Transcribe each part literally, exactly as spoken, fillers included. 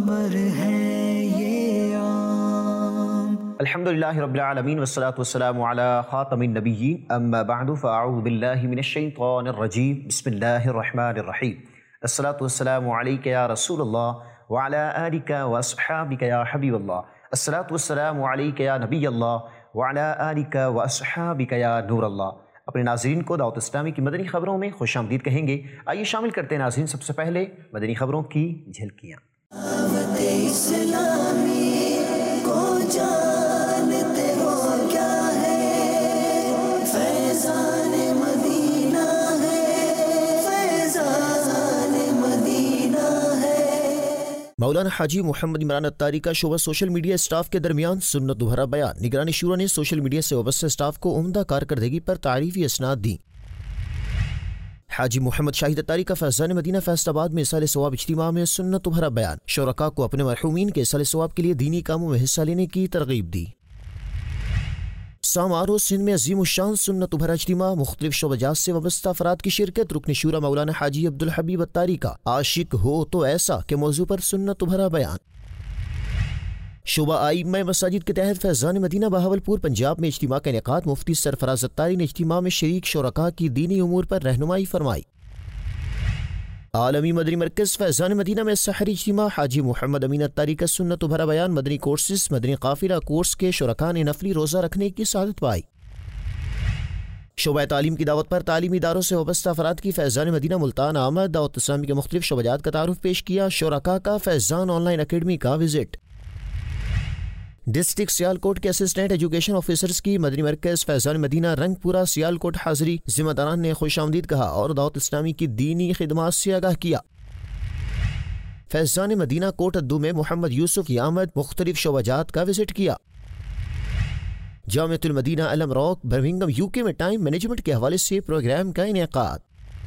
खबर है ये आम। अल्हम्दुलिल्लाहि रब्बिल आलमीन वस्सलातु वस्सलामु अला खातमिन नबिय्यीन अम्मा बअदु फ़अऊज़ु बिल्लाहि मिनश शैतानिर रजीम बिस्मिल्लाहिर रहमानिर रहीम अस्सलातु वस्सलामु अलैका या रसूलल्लाह व अला आलिका व अस्हाबिका या हबीबल्लाह अस्सलातु वस्सलामु अलैका या नबियल्लाह व अला आलिका व अस्हाबिका या नूरल्लाह। अपने नाज़रीन को दावत इस्लामी की मदनी खबरों में खुशामदीद कहेंगे। आइए शामिल करते हैं नाज़रीन सबसे पहले मदनी खबरों की झलकियाँ। दावत इस्लामी को जानते हो क्या है, फैज़ान मदीना है, फैज़ान मदीना है। मौलाना हाजी मोहम्मद इमरान अत्तारी का शोबा सोशल मीडिया स्टाफ के दरमियान सुन्नत भरा बयान। निगरानी शुरा ने सोशल मीडिया से वाबस्ता स्टाफ को उम्दा कारकर्दगी पर तारीफी असनाद दी। हाजी मोहम्मद शाहिद अत्तारी का फैज़ान मदीना फैसलाबाद में इसाले सवाब इज्तिमा में सुन्नत भरा बयान। शुरका को अपने मरहूमीन के इसाले सवाब के लिए दीनी कामों में हिस्सा लेने की तरगीब दी। सामारो सिंध में अजीम शान सुन्नत भरा इज्तिमा, मुख्तलिफ शोबजात से वाबस्ता अफराद की शिरकत। रुकन शूरा मौलाना हाजी अब्दुल हबीब अत्तारी का आशिक हो तो ऐसा के मौजू पर सुन्नत भरा बयान। शोबा आइम्मा मसाजिद के तहत फैज़ान मदीना बहावलपुर पंजाब में इज्तिमा का इनेकाद। मुफ्ती सरफराज अत्तारी ने इज्तिमा में शरीक शुरका की दीनी उमूर पर रहनुमाई फरमाई। आलमी मदनी मरकज़ फैज़ान मदीना में सहरी इज्तिमा। हाजी मोहम्मद अमीन अत्तारी का सुन्नत भरा बयान। मदनी कोर्सेस मदनी काफिला कोर्स के शुरका ने नफली रोज़ा रखने की सआदत पाई। शोबा तालीम की दावत पर तालीमी इदारों से वाबस्ता अफराद की फैज़ान मदीना मुल्तान आमद। दावत इस्लामी के मुख्तलिफ शोबाजात का तारुफ पेश किया। शुरका का फैज़ान ऑनलाइन अकेडमी का विजिट। डिस्ट्रिक्ट सियालकोट के असिस्टेंट एजुकेशन ऑफिसर्स की मदनी मरकज़ फैज़ान मदीना रंगपुरा सियालकोट हाज़री। ज़िम्मेदारान ने खुशामदीद कहा और दावत इस्लामी की दीनी खिदमात से आगाह किया। फैज़ान मदीना कोट अद्दू में मोहम्मद यूसुफ की आमद। मुख्तलिफ शोबाजात का विजिट किया। Jamiatul Madina Alum Rock Birmingham UK में टाइम मैनेजमेंट के हवाले से प्रोग्राम का इनेकाद।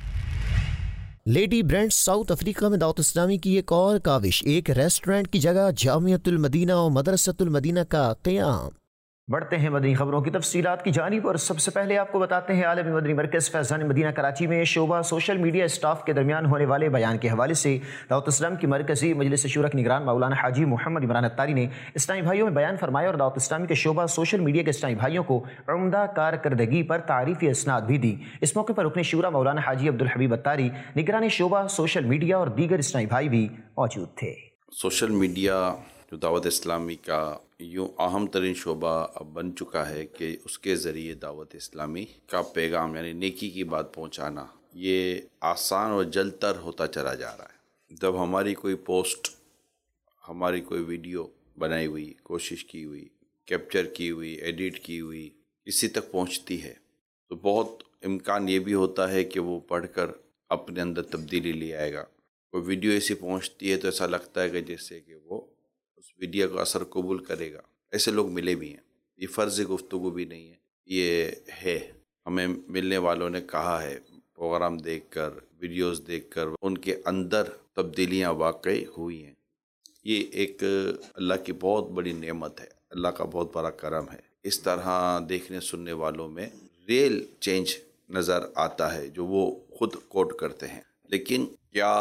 लेडी ब्रांड साउथ अफ्रीका में दावत इस्लामी की एक और काविश, एक रेस्टोरेंट की जगह जामिअतुल मदीना और मदरसतुल मदीना का क़याम। बढ़ते हैं मदनी खबरों की तफसीलात की जानिब और सबसे पहले आपको बताते हैं आलमी मदनी मरकज़ फैज़ान मदीना कराची में शोबा सोशल मीडिया स्टाफ के दरमियान होने वाले बयान के हवाले से दावत इस्लाम की मरकज़ी मजलिस शूरा के निगरान मौलाना हाजी मोहम्मद इमरान अत्तारी ने इस्लामी भाइयों में बयान फरमाया और दावत इस्लामी के शोबा सोशल मीडिया के इस्लामी भाइयों को उम्दा कारकर्दगी पर तारीफ़ी असनाद भी दी। इस मौके पर रुकन शूरा मौलाना हाजी अब्दुल हबीब अत्तारी, निगरान शोबा सोशल मीडिया और दीगर इस्लामी भाई भी मौजूद थे। सोशल मीडिया जो दावत इस्लामी का यूँ अहम तरीन शोबा अब बन चुका है कि उसके ज़रिए दावत इस्लामी का पैगाम यानी नेकी की बात पहुँचाना ये आसान और जल्द तर होता चला जा रहा है। जब हमारी कोई पोस्ट, हमारी कोई वीडियो बनाई हुई, कोशिश की हुई, कैप्चर की हुई, एडिट की हुई किसी तक पहुँचती है तो बहुत इम्कान ये भी होता है कि वो पढ़कर अपने अंदर तब्दीली ले आएगा। कोई वीडियो ऐसी पहुँचती है तो ऐसा लगता है कि जैसे कि वो उस वीडियो का असर कबूल करेगा। ऐसे लोग मिले भी हैं। ये फ़र्ज़ गुफ्तगू भी नहीं है, ये है। हमें मिलने वालों ने कहा है, प्रोग्राम देखकर, वीडियोस देखकर उनके अंदर तब्दीलियां वाकई हुई हैं। ये एक अल्लाह की बहुत बड़ी नेमत है, अल्लाह का बहुत बड़ा करम है। इस तरह देखने सुनने वालों में रियल चेंज नज़र आता है जो वो खुद कोट करते हैं। लेकिन क्या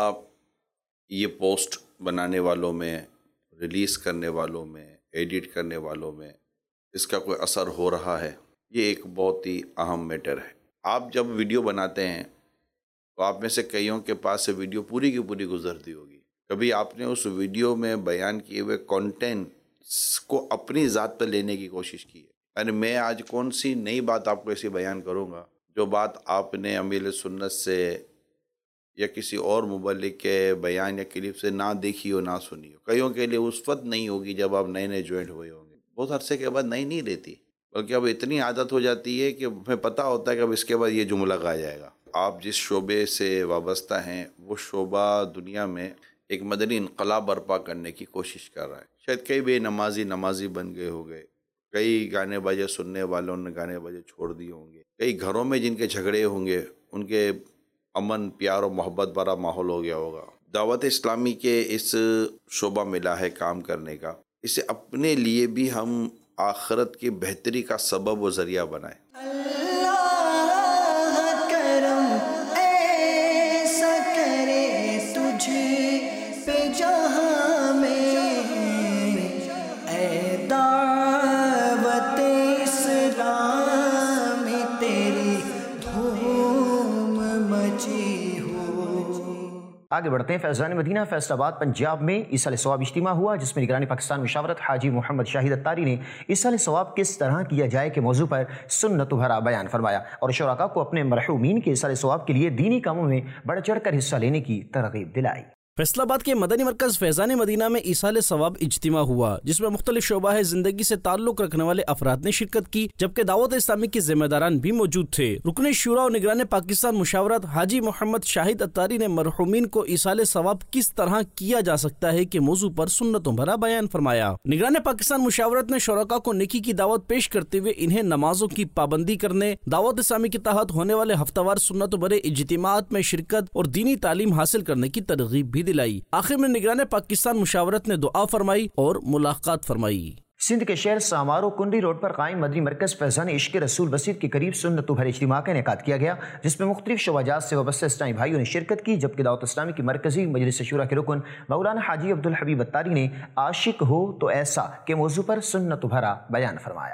ये पोस्ट बनाने वालों में, रिलीज़ करने वालों में, एडिट करने वालों में इसका कोई असर हो रहा है? ये एक बहुत ही अहम मैटर है। आप जब वीडियो बनाते हैं तो आप में से कईयों के पास से वीडियो पूरी की पूरी गुजरती होगी। कभी आपने उस वीडियो में बयान किए हुए कंटेंट्स को अपनी ज़ात पर लेने की कोशिश की है? यानी मैं आज कौन सी नई बात आपको ऐसी बयान करूँगा जो बात आपने अमील सुन्नत से या किसी और मुबल्लिग के बयान या क्लिप से ना देखी हो, ना सुनी हो। कईयों के लिए उस वक्त नहीं होगी जब आप नए नए ज्वाइन हुए होंगे, बहुत अरसे के बाद नई नहीं रहती, बल्कि अब इतनी आदत हो जाती है कि हमें पता होता है कि अब इसके बाद ये जुमला कहा जाएगा। आप जिस शोबे से वाबस्ता हैं वो शोबा दुनिया में एक मदनी इनकलाब बर्पा करने की कोशिश कर रहा है। शायद कई बेनमाजी नमाजी बन गए हो गए, कई गाने बाजे सुनने वालों ने गाने बाजे छोड़ दिए होंगे, कई घरों में जिनके झगड़े होंगे उनके अमन प्यार और मोहब्बत भरा माहौल हो गया होगा। दावत इस्लामी के इस शोबा मिला है काम करने का, इसे अपने लिए भी हम आखिरत की बेहतरी का सबब व ज़रिया बनाएं। अल्लाह करम ऐसा करे तुझ पे जहां में آگے بڑھتے ہیں۔ فیضان مدینہ فیصل آباد پنجاب میں ایصال ثواب اجتماع ہوا، جس میں نگران پاکستان مشاورت حاجی محمد شاہد اتاری نے ایصال ثواب کس طرح کیا جائے کے موضوع پر سنت بھرا بیان فرمایا اور شرکاء کو اپنے مرحومین کے ایصال ثواب کے لیے دینی کاموں میں بڑھ چڑھ کر حصہ لینے کی ترغیب دلائی۔ فیصل آباد کے مدنی مرکز فیضان مدینہ میں ایصال ثواب اجتماع ہوا، جس میں مختلف شعبہ زندگی سے تعلق رکھنے والے افراد نے شرکت کی، جبکہ دعوت اسلامی کے ذمہ داران بھی موجود تھے۔ رکن شورا اور نگران پاکستان مشاورت حاجی محمد شاہد اتاری نے مرحومین کو ایصال ثواب کس طرح کیا جا سکتا ہے کے موضوع پر سنتوں بھرا بیان فرمایا۔ نگران پاکستان مشاورت نے شرکاء کو نیکی کی دعوت پیش کرتے ہوئے انہیں نمازوں کی پابندی کرنے، دعوت اسلامی کے تحت ہونے والے ہفتہ وار سنت بھرے اجتماعات میں شرکت اور دینی تعلیم حاصل کرنے کی ترغیب بھی دلائی۔ آخر میں نگران پاکستان مشاورت نے دعا فرمائی اور ملاقات فرمائی۔ سندھ کے شہر سامارو کنڈی روڈ پر قائم مدنی مرکز فیضان عشق رسول بسیط کے قریب سنت بھرے اجتماع کا انعقاد کیا گیا، جس میں مختلف شعبہ جات سے وابستہ اسلامی بھائیوں نے شرکت کی، جبکہ دعوت اسلامی کی مرکزی مجلس شورا کے رکن مولانا حاجی عبدالحبیب اتاری نے عاشق ہو تو ایسا کے موضوع پر سنت بھرا بیان فرمایا۔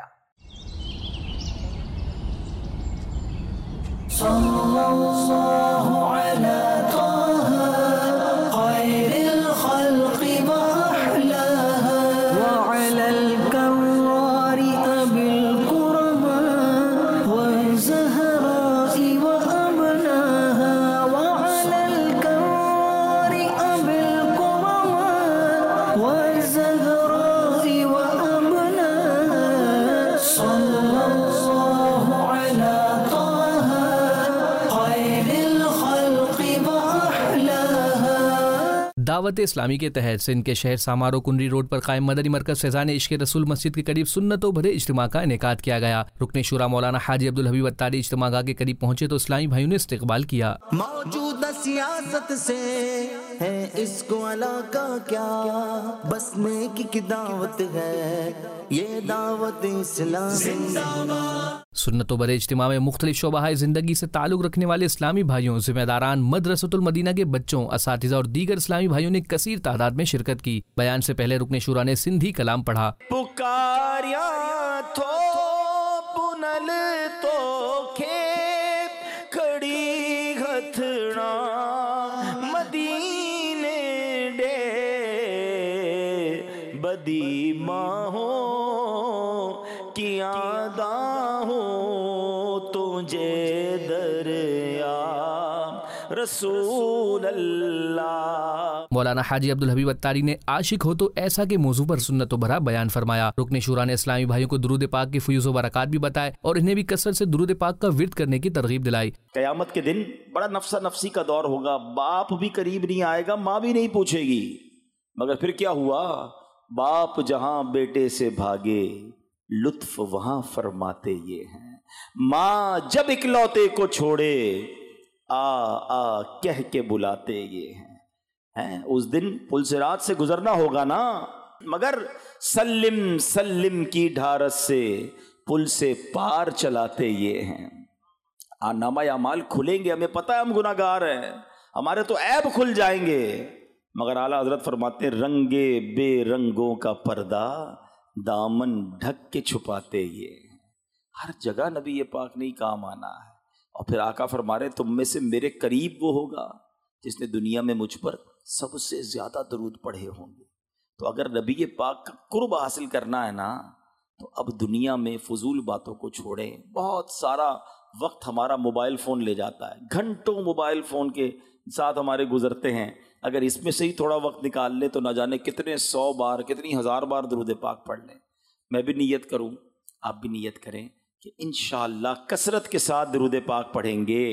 دعوت اسلامی کے تحت سندھ کے شہر سامارو کنڈی روڈ پر قائم مدنی مرکز فیضان عشق رسول مسجد کے قریب سنتوں بھرے اجتماع کا انعقاد کیا گیا۔ رکن شورا مولانا حاجی عبدالحبیب اتاری اجتماع گاہ کے قریب پہنچے تو اسلامی بھائیوں نے استقبال کیا۔ موجودہ سیاست سے ہے اس کو علاقہ کیا، بس نیکی کی دعوت ہے یہ دعوت اسلام۔ سنتوں بھرے اجتماع میں مختلف شعبہ زندگی سے تعلق رکھنے والے اسلامی بھائیوں، ذمہ داران، مدرسۃ المدینہ کے بچوں، اساتذہ اور دیگر اسلامی بھائیوں نے کثیر تعداد میں شرکت کی۔ بیان سے پہلے رکن شورا نے سندھی کلام پڑھا۔ پکاریا تھو پنل تو کھیپ کھڑی ہتھڑا مدینے ڈے بدی ماہوں کیا داہوں تجھے دریا رسول اللہ۔ مولانا حاجی عبدالحبیب اتاری نے عاشق ہو تو ایسا کے موضوع پر سنت و بھرا بیان فرمایا۔ رکن شورا نے اسلامی بھائیوں کو درود پاک کے فیوز و برکات بھی بتائے اور انہیں بھی کثرت سے درود پاک کا ورد کرنے کی ترغیب دلائی۔ قیامت کے دن بڑا نفسا نفسی کا دور ہوگا، باپ بھی قریب نہیں آئے گا، ماں بھی نہیں پوچھے گی، مگر پھر کیا ہوا؟ باپ جہاں بیٹے سے بھاگے لطف وہاں فرماتے یہ ہیں، ماں جب اکلوتے کو چھوڑے آ آ کہہ کے بلاتے یہ ہیں۔ ہیں اس دن پل صراط سے گزرنا ہوگا نا، مگر سلم سلم کی ڈھارس سے پل سے پار چلاتے یہ ہیں۔ نامہ اعمال کھلیں گے، ہمیں پتہ ہے ہم گناہ گار ہیں، ہمارے تو عیب کھل جائیں گے، مگر اعلیٰ حضرت فرماتے ہیں رنگے بے رنگوں کا پردہ دامن ڈھک کے چھپاتے یہ ہیں۔ ہر جگہ نبی پاک نے کام آنا ہے، اور پھر آقا فرما رہے تم میں سے میرے قریب وہ ہوگا جس نے دنیا میں مجھ پر سب سے زیادہ درود پڑھے ہوں گے۔ تو اگر نبی پاک کا قرب حاصل کرنا ہے نا، تو اب دنیا میں فضول باتوں کو چھوڑیں۔ بہت سارا وقت ہمارا موبائل فون لے جاتا ہے، گھنٹوں موبائل فون کے ساتھ ہمارے گزرتے ہیں، اگر اس میں سے ہی تھوڑا وقت نکال لیں تو نہ جانے کتنے سو بار کتنی ہزار بار درود پاک پڑھ لیں۔ میں بھی نیت کروں، آپ بھی نیت کریں کہ انشاءاللہ کثرت کے ساتھ درود پاک پڑھیں گے۔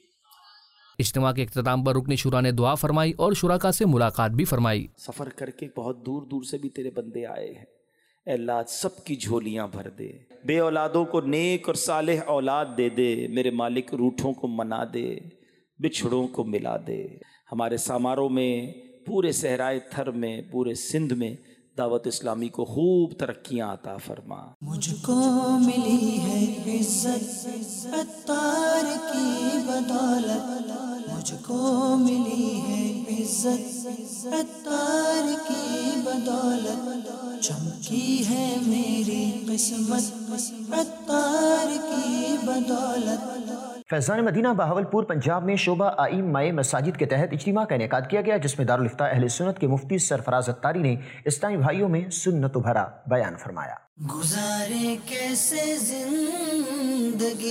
اجتماع کے اختتام پر رکن شورا نے دعا فرمائی اور شرکاء سے ملاقات بھی فرمائی۔ سفر کر کے بہت دور دور سے بھی تیرے بندے آئے ہیں، اے اللہ سب کی جھولیاں بھر دے، بے اولادوں کو نیک اور صالح اولاد دے دے، میرے مالک روٹھوں کو منا دے، بچھڑوں کو ملا دے۔ ہمارے ساماروں میں، پورے صحرائے تھر میں، پورے سندھ میں دعوت اسلامی کو خوب ترقیاں عطا فرما۔ مجھ کو ملی ہے عزت اتار کی بدولت، مجھ کو ملی ہے عزت اتار کی بدولت، چمکی ہے میری قسمت اتار کی بدولت، فیضان مدینہ بہاولپور پنجاب میں شعبہ ائمہ مساجد کے تحت اجتماع کا انعقاد کیا گیا، جس میں دارالافتاء اہل سنت کے مفتی سرفراز اتاری نے اسلامی بھائیوں میں سنت بھرا بیان فرمایا۔ گزارے کیسے زندگی،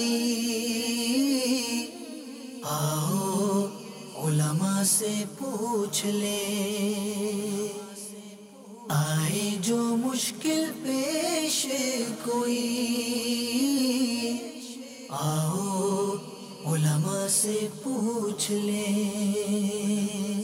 آؤ علماء سے پوچھ لے، آئے جو مشکل پیش کوئی، آؤ علماء سے پوچھ لیں۔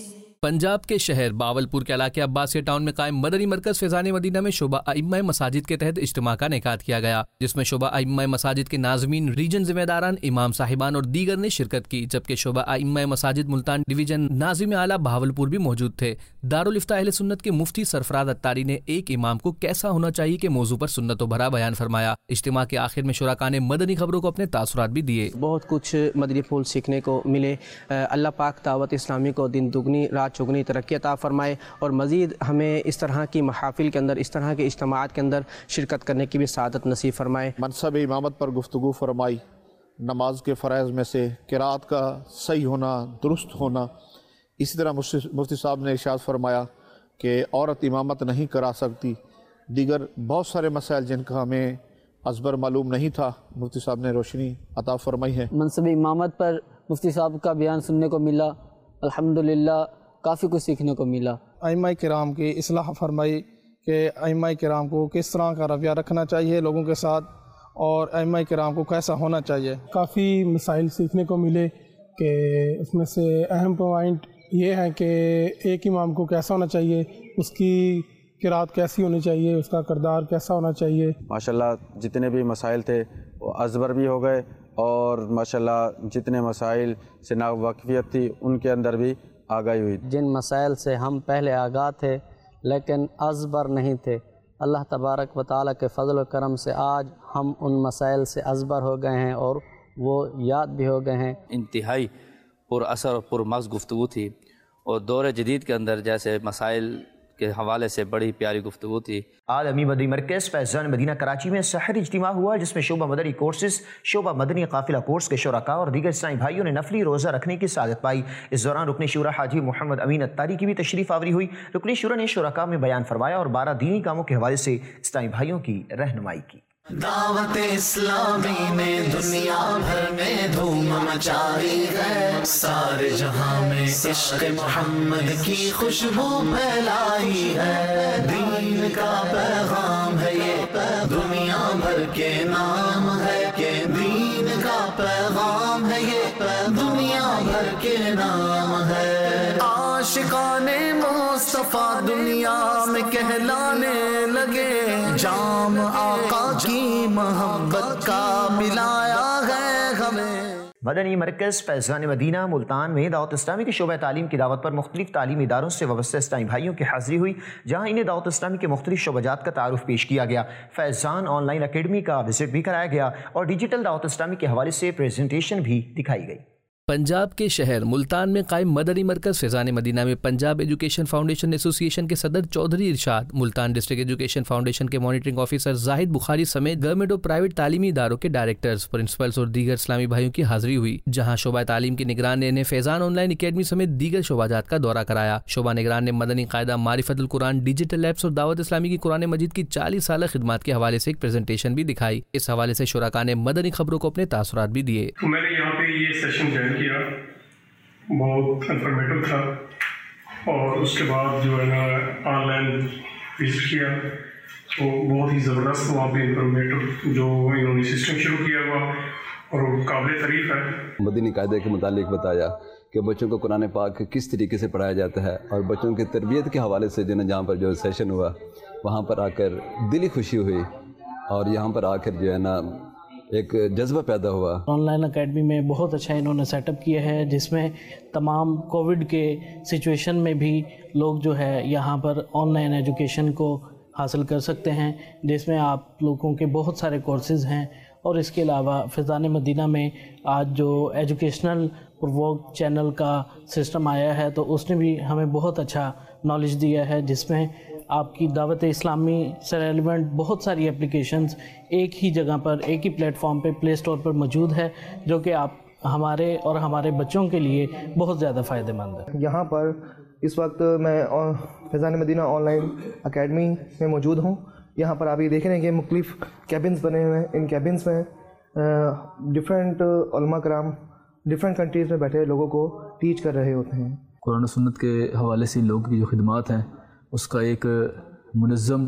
پنجاب کے شہر باولپور کے علاقے عباسیہ ٹاؤن میں قائم مدنی مرکز فیضان مدینہ میں شعبہ ائمہ مساجد کے تحت اجتماع کا انعقاد کیا گیا، جس میں شعبہ ائمہ مساجد کے ناظمین، ریجن ذمہ داران، امام صاحبان اور دیگر نے شرکت کی، جبکہ شعبہ ائمہ مساجد ملتان ڈویژن ناظم اعلیٰ بہاولپور بھی موجود تھے۔ دارالافتاء اہل سنت کے مفتی سرفراز اتاری نے ایک امام کو کیسا ہونا چاہیے کے موضوع پر سنت و بھرا بیان فرمایا۔ اجتماع کے آخر میں شرکاء نے مدنی خبروں کو اپنے تاثرات بھی دیے۔ بہت کچھ مدنی پھول سیکھنے کو ملے۔ اللہ پاک دعوت اسلامی کو دن دگنی رات چگنی ترقی عطا فرمائے، اور مزید ہمیں اس طرح کی محافل کے اندر، اس طرح کے اجتماعات کے اندر شرکت کرنے کی بھی سعادت نصیب فرمائے۔ منصب امامت پر گفتگو فرمائی۔ نماز کے فرائض میں سے قرات کا صحیح ہونا، درست ہونا۔ اسی طرح مفتی صاحب نے ارشاد فرمایا کہ عورت امامت نہیں کرا سکتی۔ دیگر بہت سارے مسائل جن کا ہمیں ازبر معلوم نہیں تھا، مفتی صاحب نے روشنی عطا فرمائی ہے۔ منصب امامت پر مفتی صاحب کا بیان سننے کو ملا، الحمدللہ کافی کچھ سیکھنے کو ملا۔ ائمہ کرام کی اصلاح فرمائی کہ ائمہ کرام کو کس طرح کا رویہ رکھنا چاہیے لوگوں کے ساتھ، اور ائمہ کرام کو کیسا ہونا چاہیے۔ کافی مسائل سیکھنے کو ملے کہ اس میں سے اہم پوائنٹ یہ ہے کہ ایک امام کو کیسا ہونا چاہیے، اس کی قرات کیسی ہونی چاہیے، اس کا کردار کیسا ہونا چاہیے۔ ماشاءاللہ جتنے بھی مسائل تھے وہ ازبر بھی ہو گئے، اور ماشاءاللہ جتنے مسائل سے ناواقفیت تھی ان کے اندر بھی آگاہی ہوئی۔ جن مسائل سے ہم پہلے آگاہ تھے لیکن ازبر نہیں تھے، اللہ تبارک و تعالیٰ کے فضل و کرم سے آج ہم ان مسائل سے ازبر ہو گئے ہیں اور وہ یاد بھی ہو گئے ہیں۔ انتہائی پر اثر اور پر مغز گفتگو تھی، اور دور جدید کے اندر جیسے مسائل کے حوالے سے بڑی پیاری گفتگو تھی۔ عالمی مدنی مرکز فیضان مدینہ کراچی میں سحری اجتماع ہوا، جس میں شعبہ مدنی کورسز، شعبہ مدنی قافلہ کورس کے شرکاء اور دیگر اسلامی بھائیوں نے نفلی روزہ رکھنے کی سعادت پائی۔ اس دوران رکن شورا حاجی محمد امین اتاری کی بھی تشریف آوری ہوئی۔ رکن شورا نے شرکاء میں بیان فرمایا اور بارہ دینی کاموں کے حوالے سے اسلامی بھائیوں کی رہنمائی کی۔ دعوت اسلامی نے دنیا بھر میں دھوم مچائی ہے، سارے جہاں میں عشق محمد کی خوشبو پھیلائی ہے۔ دین کا پیغام ہے یہ، دنیا بھر کے نام ہے کہ دین کا پیغام ہے یہ، دنیا بھر کے نام ہے۔ عاشقان مصطفیٰ دنیا میں کہلانے لگے، جام آقا کی محبت کا ملایا ہے ہمیں۔ مدنی مرکز فیضان مدینہ ملتان میں دعوت اسلامی کے شعبہ تعلیم کی دعوت پر مختلف تعلیمی اداروں سے وابستہ اسلامی بھائیوں کی حاضری ہوئی، جہاں انہیں دعوت اسلامی کے مختلف شعبہ جات کا تعارف پیش کیا گیا۔ فیضان آن لائن اکیڈمی کا وزٹ بھی کرایا گیا اور ڈیجیٹل دعوت اسلامی کے حوالے سے پریزنٹیشن بھی دکھائی گئی۔ پنجاب کے شہر ملتان میں قائم مدنی مرکز فیضان مدینہ میں پنجاب ایجوکیشن فاؤنڈیشن ایسوسی ایشن کے صدر Chaudhry Irshad, Multan district education foundation کے مانیٹرنگ آفیسر زاہد بخاری سمیت گورنمنٹ اور پرائیویٹ تعلیمی اداروں کے ڈائریکٹرز، پرنسپلز اور دیگر اسلامی بھائیوں کی حاضری ہوئی، جہاں شعبہ تعلیم کے نگران نے انہیں فیضان آن لائن اکیڈمی سمیت دیگر شعبہ جات کا دورہ کرایا۔ شعبہ نگران نے مدنی قاعدہ، معرفت القرآن، ڈیجیٹل ایپس اور دعوت اسلامی کی قرآن مجید کی چالیس سالہ خدمات کے حوالے سے ایک پریزنٹیشن بھی دکھائی۔ اس حوالے سے شرکاء نے مدنی خبروں کو اپنے تاثرات بھی دیے۔ میں نے یہاں پہ یہ سیشن جوائن کیا، بہت انفارمیٹو تھا، اور اس کے بعد جو ہے نا آن لائن وزٹ کیا تو بہت ہی زبردست وہاں پہ انفارمیٹو جو انہوں نے سسٹم شروع کیا ہوا اور وہ قابل تعریف ہے۔ مدنی قاعدے کے متعلق بتایا کہ بچوں کو قرآن پاک کس طریقے سے پڑھایا جاتا ہے، اور بچوں کی تربیت کے حوالے سے جو ہے جہاں پر جو سیشن ہوا وہاں پر آ کر دلی خوشی ہوئی، اور یہاں پر آ کر جو ہے نا ایک جذبہ پیدا ہوا۔ آن لائن اکیڈمی میں بہت اچھا انہوں نے سیٹ اپ کیا ہے، جس میں تمام کووڈ کے سچویشن میں بھی لوگ جو ہے یہاں پر آن لائن ایجوکیشن کو حاصل کر سکتے ہیں، جس میں آپ لوگوں کے بہت سارے کورسز ہیں۔ اور اس کے علاوہ فیضان مدینہ میں آج جو ایجوکیشنل پرووک چینل کا سسٹم آیا ہے تو اس نے بھی ہمیں بہت اچھا نالج دیا ہے، جس میں آپ کی دعوت اسلامی سے ریلیونٹ بہت ساری اپلیکیشنز ایک ہی جگہ پر، ایک ہی پلیٹ فارم پہ، پلے اسٹور پر موجود ہے، جو کہ آپ ہمارے اور ہمارے بچوں کے لیے بہت زیادہ فائدہ مند ہے۔ یہاں پر اس وقت میں Faizan Madina on line academy میں موجود ہوں۔ یہاں پر آپ یہ دیکھ رہے ہیں کہ مختلف کیبنز بنے ہوئے ہیں۔ ان کیبنز میں ڈفرینٹ علماء کرام ڈفرینٹ کنٹریز میں بیٹھے لوگوں کو ٹیچ کر رہے ہوتے ہیں۔ قرآن و سنت کے حوالے سے لوگوں کی جو خدمات ہیں اس کا ایک منظم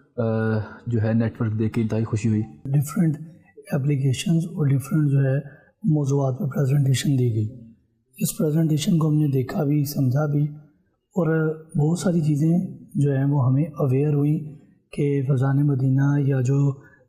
جو ہے نیٹ ورک دیکھ کے انتہائی خوشی ہوئی۔ ڈفرینٹ اپلیکیشنز اور ڈفرینٹ جو ہے موضوعات پہ پریزنٹیشن دی گئی۔ اس پریزنٹیشن کو ہم نے دیکھا بھی، سمجھا بھی، اور بہت ساری چیزیں جو ہیں وہ ہمیں اویئر ہوئی کہ فیضان مدینہ یا جو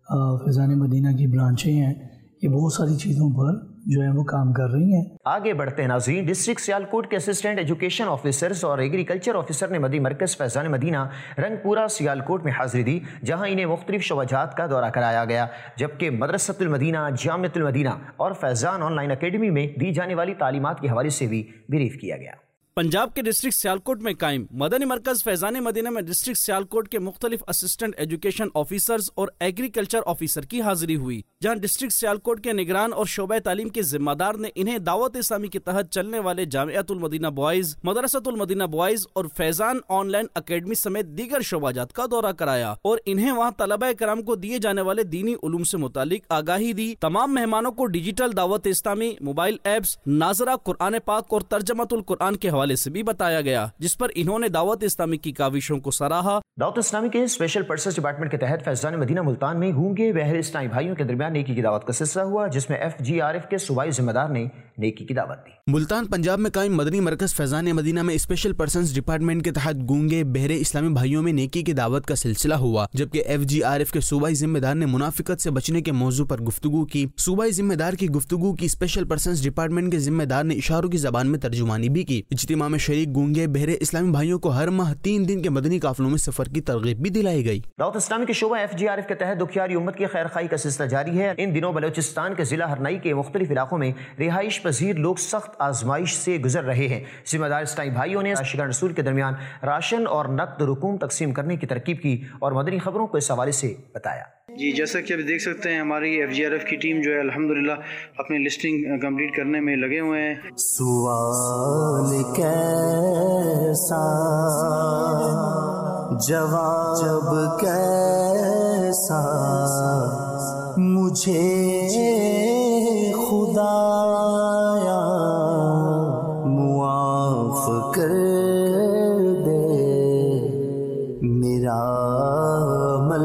فیضان مدینہ کی برانچیں ہیں یہ بہت ساری چیزوں پر جو ہے وہ کام کر رہی ہیں۔ آگے بڑھتے ہیں ناظرین، ڈسٹرکٹ سیالکوٹ کے اسسٹنٹ ایجوکیشن آفیسرز اور ایگریکلچر آفیسر نے مدنی مرکز فیضان مدینہ رنگ پورہ سیالکوٹ میں حاضری دی، جہاں انہیں مختلف شعبہ جات کا دورہ کرایا گیا، جبکہ مدرسۃ المدینہ، جامعۃ المدینہ اور فیضان آن لائن اکیڈمی میں دی جانے والی تعلیمات کے حوالے سے بھی بریف کیا گیا۔ پنجاب کے ڈسٹرکٹ سیالکوٹ میں قائم مدنی مرکز فیضان مدینہ میں ڈسٹرکٹ سیالکوٹ کے مختلف اسسٹنٹ ایجوکیشن آفیسرز اور ایگریکلچر آفیسر کی حاضری ہوئی، جہاں ڈسٹرکٹ سیالکوٹ کے نگران اور شعبہ تعلیم کے ذمہ دار نے انہیں دعوت اسلامی کے تحت چلنے والے جامعۃ المدینہ بوائز، مدرسۃ المدینہ بوائز اور فیضان آن لائن اکیڈمی سمیت دیگر شعبہ جات کا دورہ کرایا اور انہیں وہاں طلبہ کرام کو دیے جانے والے دینی علوم سے متعلق آگاہی دی۔ تمام مہمانوں کو ڈیجیٹل دعوت اسلامی موبائل ایپس، ناظرہ قرآن پاک اور ترجمۃ القرآن کے حوالے سے بھی بتایا گیا، جس پر انہوں نے دعوت اسلامی کی کاوشوں کو سراہا۔ دعوت اسلامی کے اسپیشل پرسنز ڈپارٹمنٹ کے تحت فیضان مدینہ ملتان میں گونگے بہرے اسلامی بھائیوں کے درمیان نیکی کی دعوت کا سلسلہ ہوا، جس میں ایف جی آر ایف کے صوبائی ذمہ دار نے نیکی کی دعوت دی۔ ملتان پنجاب میں قائم مدنی مرکز فیضان مدینہ میں اسپیشل پرسنز ڈپارٹمنٹ کے تحت گونگے بہرے اسلامی بھائیوں میں نیکی کی دعوت کا سلسلہ ہوا، جبکہ ایف جی آر ایف کے صوبائی ذمہ دار نے منافقت سے بچنے کے موضوع پر گفتگو کی۔ صوبائی ذمہ دار کی گفتگو کی اسپیشل پرسنز ڈپارٹمنٹ کے ذمہ دار نے اشاروں کی زبان میں ترجمانی بھی کی۔ اجتماع میں شریک گونگے بہرے اسلامی بھائیوں کو ہر ماہ تین دن کے مدنی قافلوں میں سفر کی ترغیب بھی دلائی گئی۔ دعوت اسلامی کے شعبہ ایف جی آر ایف کے تحت دکھیاری امت کی خیر خواہی کا سلسلہ جاری ہے۔ ان دنوں بلوچستان کے ضلع ہرنائی کے مختلف علاقوں میں رہائش پذیر لوگ سخت آزمائش سے گزر رہے ہیں۔ ذمہ دار اسلامی بھائیوں نے عاشقان رسول کے درمیان راشن اور نقد رقوم تقسیم کرنے کی ترکیب کی اور مدنی خبروں کو اس حوالے سے بتایا۔ جی جیسا کہ آپ دیکھ سکتے ہیں ہماری ایف جی آر ایف کی ٹیم جو ہے الحمدللہ اپنی لسٹنگ کمپلیٹ کرنے میں لگے ہوئے ہیں۔ سوال کیسا جواب کیسا مجھے خدایا معاف کر دے، میرا عمل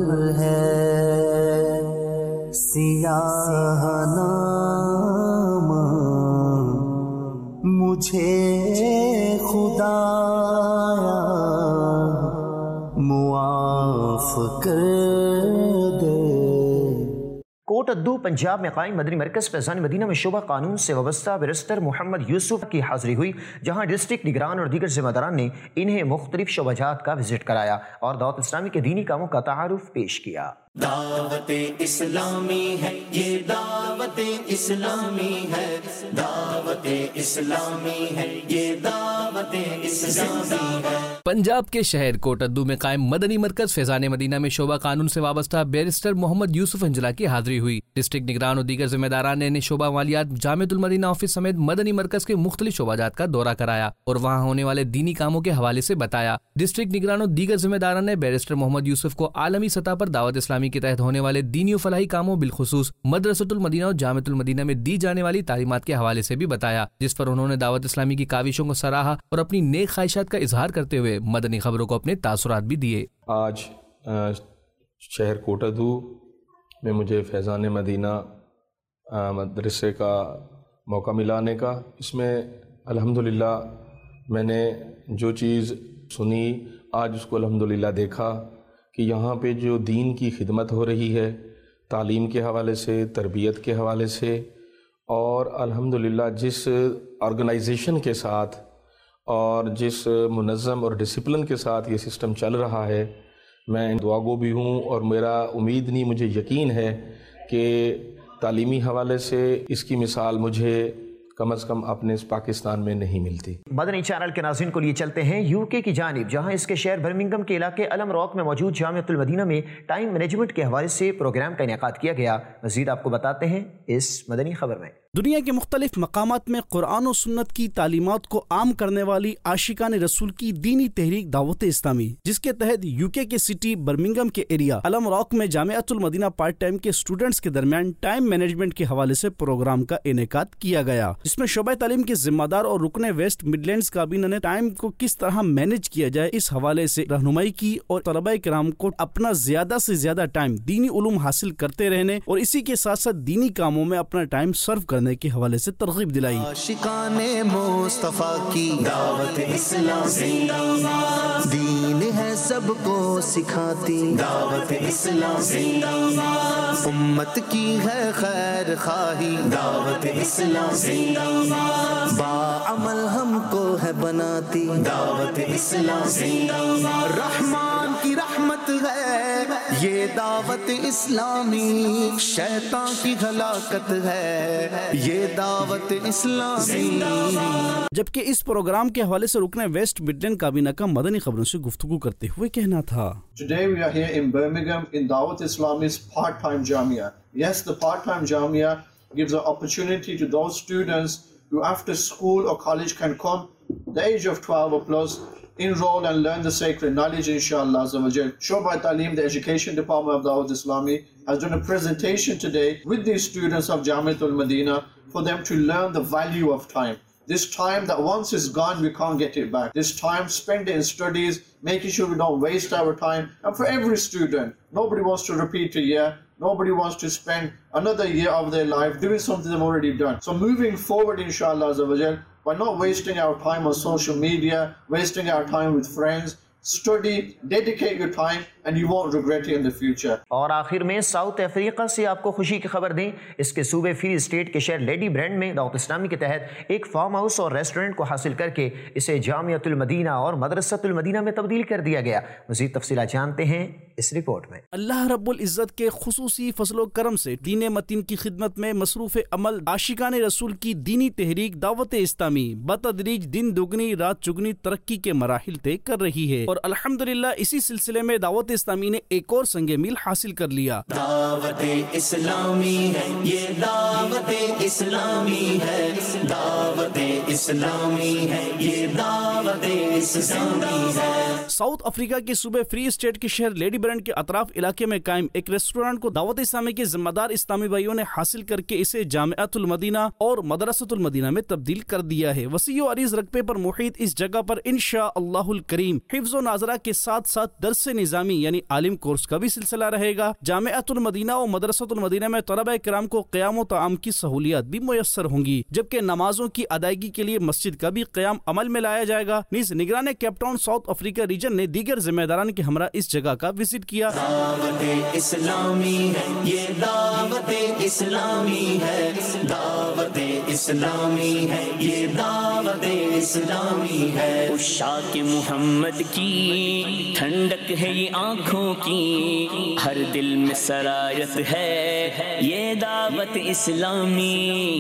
سیاہ نامہ مجھے خدایا معاف کر دے۔ کوٹ ادو پنجاب میں قائم مدنی مرکز فیضان مدینہ میں شعبہ قانون سے وابستہ بیرسٹر محمد یوسف کی حاضری ہوئی، جہاں ڈسٹرکٹ نگران اور دیگر ذمہ داران نے انہیں مختلف شعبہ جات کا وزٹ کرایا اور دعوت اسلامی کے دینی کاموں کا تعارف پیش کیا۔ دعوت اسلامی ہے یہ، دعوت اسلامی ہے، دعوت اسلامی ہے یہ، دعوت اسلامی ہے۔ پنجاب کے شہر کوٹ ادو میں قائم مدنی مرکز فیضان مدینہ میں شعبہ قانون سے وابستہ بیرسٹر محمد یوسف انجلا کی حاضری ہوئی۔ ڈسٹرکٹ نگران اور دیگر ذمہ داران نے انہیں شعبہ مالیات جامعۃ المدینہ آفس سمیت مدنی مرکز کے مختلف شعبہ جات کا دورہ کرایا اور وہاں ہونے والے دینی کاموں کے حوالے سے بتایا۔ ڈسٹرکٹ نگران اور دیگر ذمہ داران نے بیرسٹر محمد یوسف کو عالمی سطح پر دعوت اسلامی کے تحت ہونے والے دینی و فلاحی کاموں بالخصوص مدرسۃ المدینہ اور جامعۃ المدینہ میں دی جانے والی تعلیمات کے حوالے سے بھی بتایا، جس پر انہوں نے دعوت اسلامی کی کاوشوں کو سراہا اور اپنی نیک خواہشات کا اظہار کرتے ہوئے مدنی خبروں کو اپنے تاثرات بھی دیے۔ آج شہر کوٹ ادو میں مجھے فیضان مدینہ مدرسے کا موقع ملا آنے کا۔ اس میں الحمدللہ میں نے جو چیز سنی آج اس کو الحمدللہ دیکھا کہ یہاں پہ جو دین کی خدمت ہو رہی ہے تعلیم کے حوالے سے، تربیت کے حوالے سے، اور الحمدللہ جس آرگنائزیشن کے ساتھ اور جس منظم اور ڈسپلن کے ساتھ یہ سسٹم چل رہا ہے، میں دعاگو بھی ہوں اور میرا امید نہیں مجھے یقین ہے کہ تعلیمی حوالے سے اس کی مثال مجھے कम अज़ कम अपने इस पाकिस्तान में नहीं मिलती। मदनी चैनल के नाज़रीन को लिए चलते हैं यूके की जानिब, जहां इसके शहर बर्मिंघम के इलाके अलम रॉक में मौजूद जामिअतुल मदीना में टाइम मैनेजमेंट के हवाले से प्रोग्राम का इनेकाद किया गया। मज़ीद आपको बताते हैं इस मदनी खबर में। दुनिया के मुख्तलिफ मकामात में कुरान और सुन्नत की तालीमात को आम करने वाली आशिकान रसूल की दीनी तहरीक दावत इस्लामी, जिसके तहत यूके के सिटी बर्मिंघम के एरिया अलम रॉक में जामिअतुल मदीना पार्ट टाइम के स्टूडेंट्स के दरमियान टाइम मैनेजमेंट के हवाले से प्रोग्राम का इनेकाद किया गया, जिसमें शोबा तालीम के जिम्मेदार और रुकने वेस्ट मिडलैंड्स काबीना ने टाइम को किस तरह मैनेज किया जाए इस हवाले से रहनुमाई की और तलबा किराम को अपना ज्यादा से ज्यादा टाइम दीनी उलूम हासिल करते रहने और इसी के साथ साथ दीनी कामों में अपना टाइम सर्व करने के हवाले से तरगीब दिलाई। आशिकाने मुस्तफा की दावत इस्लामी, दीन है सबको सिखाती दावत इस्लामी, उम्मत की है खैर खाही दावत इस्लामी, बाअमल हमको है बनाती दावत इस्लामी, रहमान की रहमत है ये दावत इस्लामी, शैतान की हलाकत है ये दावत इस्लामी। जबकि इस प्रोग्राम के हवाले से रुकने वेस्ट मिडलैंड काबीना का मदनी खबरों से गुफ्तगू करते हुए कहना था, Today we are here in Birmingham in Dawat Islami's part-time Jamia. Yes, the part-time Jamia gives an opportunity to those students who after school or college can come the age of twelve or plus, enroll and learn the sacred knowledge inshallah azza wa jal. Shoba Talim, the education department of Dawat Islami, has done a presentation today with these students of Jamiatul Madina for them to learn the value of time. This time that once is gone, we can't get it back. This time spend it in studies, making sure we don't waste our time. And for every student, nobody wants to repeat a year. Nobody wants to spend another year of their life doing something they've already done. So moving forward, inshallah azza wa jal, by not wasting our time on social media, wasting our time with friends, study, dedicate your time and you won't regret it in the future. और आखिर में south Africa से आपको खुशी की खबर दें, इसके सूबे फ्री स्टेट के शहर लेडी ब्रांड में दावत इस्लामी के तहत एक फार्म हाउस और रेस्टोरेंट को हासिल करके इसे जामिअतुल मदीना और मदरसतुल मदीना में तब्दील कर दिया गया। मज़ीद तफसीलात जानते हैं इस रिपोर्ट में। अल्लाह रब्बुल इज़्ज़त के खुसूसी फजलो करम से दीन मतीन की खिदमत में मसरूफ़ अमल आशिकान रसूल की दीनी तहरीक दावत इस्लामी बतदरीज दिन दुगनी रात चुगनी तरक्की के मराहिल तय कर रही है और अल्हम्दुलिल्लाह इसी सिलसिले में दावत इस्लामी ने एक और संगे मील हासिल कर लिया। दावत इस्लामी है ये दावत इस्लामी है, दावत इस्लामी है ये दावत इस्लामी है। साउथ अफ्रीका के सूबे फ्री स्टेट के शहर लेडी ब्रांड के अतराफ इलाके में कायम एक रेस्टोरेंट को दावत इस्लामी के जिम्मेदार इस्लामी भाइयों ने हासिल करके इसे जामिअतुल मदीना और मदरसतुल मदीना में तब्दील कर दिया है। वसीओ अरीज रकबे पर मुहित इस जगह पर इंशाअल्लाहुल करीम हिफ्ज़ो नाज़रा के साथ साथ दर्स निज़ामी यानी आलिम कोर्स का भी सिलसिला रहेगा। जामिअतुल मदीना और मदरसतुल मदीना में तलबा किराम को क़याम व ताम की सहूलियत भी मुयस्सर होंगी, जबकि नमाजों की अदायगी के लिए मस्जिद का भी क़याम अमल में लाया जाएगा। नीज़ निगरान कैपटाउन साउथ अफ्रीका रीजन ने दीगर जिम्मेदारान के हमरा इस जगह का विजिट किया। दावत इस्लामी है ये दावत इस्लामी है, दावत इस्लामी है ये दावत इस्लामी है। उशाक मोहम्मद की ठंडक है ये आँखों की, हर दिल में सरायत है ये दावत इस्लामी।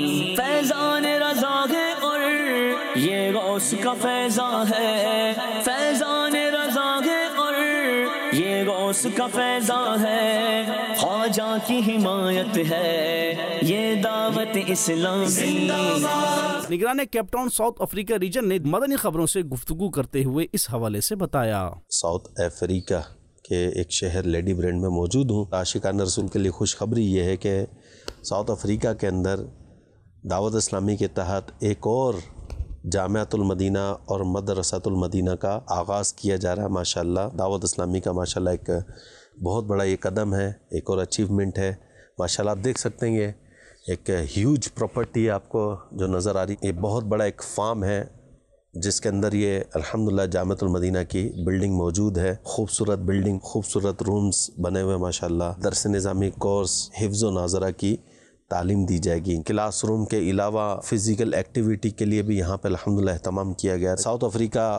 फैजान रज़ा है और ये गौस का फैज़ा है, फैजान रज़ा है और ये गौस का फैज़ा है, ख्वाजा की हिमायत है ये दावत इस्लामी। निगरान कैपटाउन साउथ अफ्रीका रीजन ने मदनी खबरों से गुफ्तगू करते हुए इस हवाले से बताया। साउथ अफ्रीका के एक शहर लेडी ब्रांड में मौजूद हूँ। आशिकान रसूल के लिए खुशखबरी ये है कि साउथ अफ्रीका के अंदर दावत इस्लामी के तहत एक और जामिअतुल मदीना और मदरसतुल मदीना का आगाज़ किया जा रहा है। माशाल्लाह दावत इस्लामी का माशाल्लाह एक बहुत बड़ा ये कदम है, एक और अचीवमेंट है। माशाल्लाह आप देख सकते हैं ये एक ह्यूज प्रॉपर्टी है आपको जो नज़र आ रही, ये बहुत बड़ा एक फार्म है जिसके अंदर ये अल्हम्दुलिल्लाह जामिअतुल मदीना की बिल्डिंग मौजूद है। खूबसूरत बिल्डिंग, खूबसूरत रूम्स बने हुए माशाल्लाह। दर्स निज़ामी कोर्स हिफ्ज़ो नाज़रा की तालीम दी जाएगी। क्लास रूम के अलावा फ़िज़िकल एक्टिविटी के लिए भी यहाँ पे अल्हम्दुलिल्लाह एहतमाम किया गया। साउथ अफ्रीका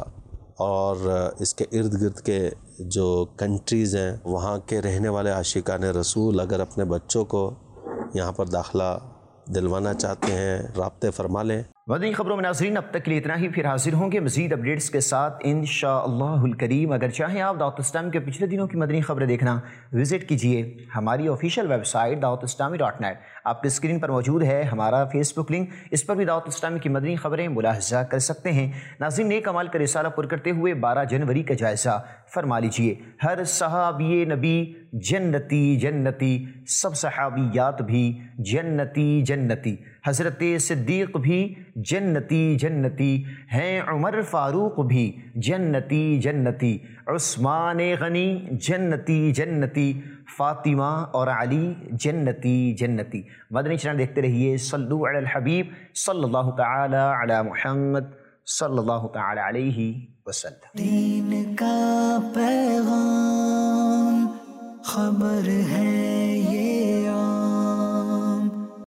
और इसके इर्द गिर्द के जो कंट्रीज़ हैं वहाँ के रहने वाले आशिकान रसूल अगर अपने बच्चों को यहाँ पर दाखिला दिलवाना चाहते हैं राब्ते फरमा लें। मदनी खबरों में नाज़रीन अब तक के लिए इतना ही, फिर हाजिर होंगे मज़ीद अपडेट्स के साथ इंशाअल्लाहुल करीम। अगर चाहें आप दावत इस्लामी के पिछले दिनों की मदनी खबरें देखना, विज़िट कीजिए हमारी official website Dawat Islami dot net. आपकी स्क्रीन पर मौजूद है हमारा फेसबुक लिंक, इस पर भी दावत इस्लामी की मदनी खबरें मुलाहज़ा कर सकते हैं। नाज़रीन नेक अमाल का रिसाला पुर करते हुए बारह जनवरी का जायज़ा फरमा लीजिए। हर सहाबी नबी जन्नती जन्नती, सब सहाबियात भी जन्नती जन्नती, हज़रत सिद्दीक़ भी जन्नती जन्नती हैं, उमर फ़ारूक भी जन्नती जन्नती, उस्मान गनी जन्नती जन्नती, फ़ातिमा और अली जन्नती जन्नती। मदनी चैनल देखते रहिए। सल्लु अलल हबीब सल्लल्लाहु तआला अला मुहम्मद सल्लल्लाहु तआला अलैहि वसल्लम। दीन का पैगाम खबर है ये